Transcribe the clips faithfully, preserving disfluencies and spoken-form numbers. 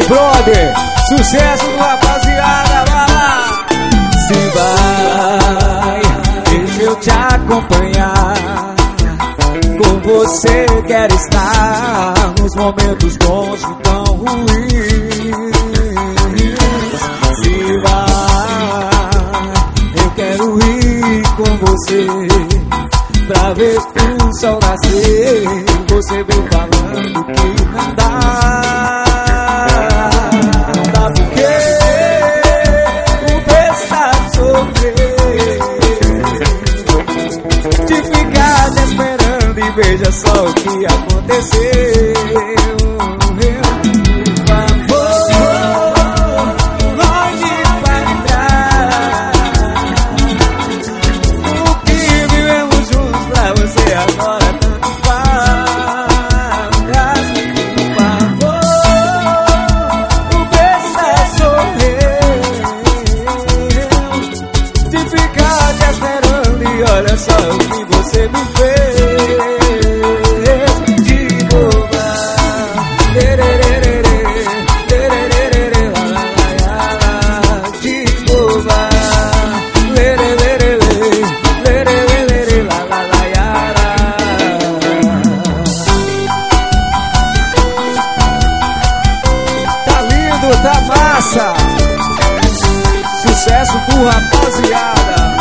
brother, sucesso do rapaziada, vai lá. Se vai, deixa eu te acompanhar. Com você quero estar nos momentos bons e tão ruins. Se vai, eu quero ir com você pra ver o sol nascer. Você vem falando que não dá. Não dá porque o prestar sofrer de ficar te esperando e veja só o que aconteceu. Olha só o que você me fez de boba. De boba. Tá lindo, tá massa. Sucesso do rapaziada.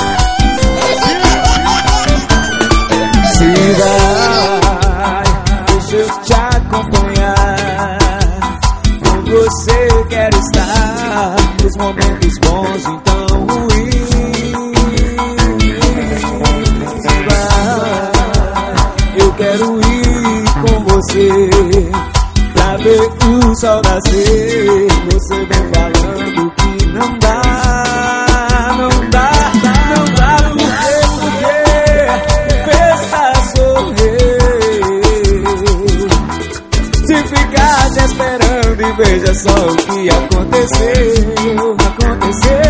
Se vai, deixa eu te acompanhar. Com você quero estar nos momentos bons e tão ruins. Se vai, eu quero ir com você pra ver o sol nascer. Você vem falando que não dá. Não dá, não dá, esperando e veja só o que aconteceu. Aconteceu.